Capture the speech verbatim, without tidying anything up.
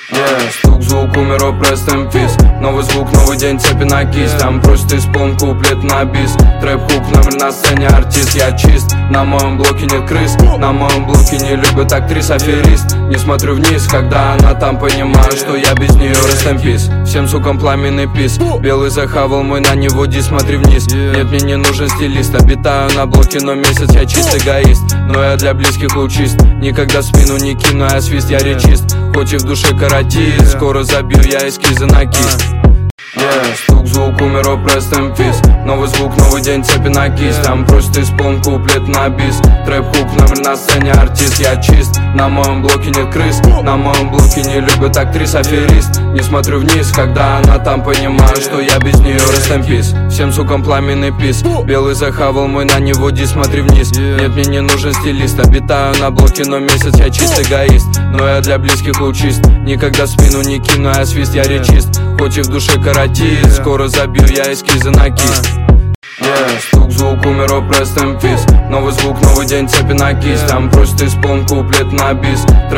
Yeah, стук, звук, умер, о, rest in peace. Новый звук, новый день, цепи на кисть. Там просит исполн куплет на бис. Трэп-хук, номер на сцене, артист. Я чист, на моем блоке нет крыс. На моем блоке не любят актрис, аферист. Не смотрю вниз, когда она там, понимаю, что я без нее, rest in peace. Всем сукам пламенный пис. Белый захавал мой, на него ди, смотри вниз. Нет, мне не нужен стилист. Обитаю на блоке, но месяц я чист эгоист. Но я для близких лучист. Никогда в спину не кину, я свист, я речист. Хоть и в душе каратист, скоро забью я эскизы на кисть. Yeah, стук, звук, умер, о, rest in peace. Новый звук, новый день, цепи на кисть. Там просит исполн куплет на бис. Трэп-хук, номер на сцене, артист. Я чист, на моем блоке нет крыс. На моем блоке не любят актрис, аферист. Не смотрю вниз, когда она там, понимаю, что я без нее, rest in peace. Всем сукам пламенный пис. Белый захавал мой, на него ди, смотри вниз. Нет, мне не нужен стилист. Обитаю на блоке, но месяц я чист эгоист. Но я для близких лучист. Никогда в спину не кину, я свист, я речист. Хоть и в душе каратист, скоро забью я эскизы на кисть. Yeah, стук, звук, умер, о, rest in peace. Новый звук, новый день, цепи на кисть. Там просит исполн куплет на бис.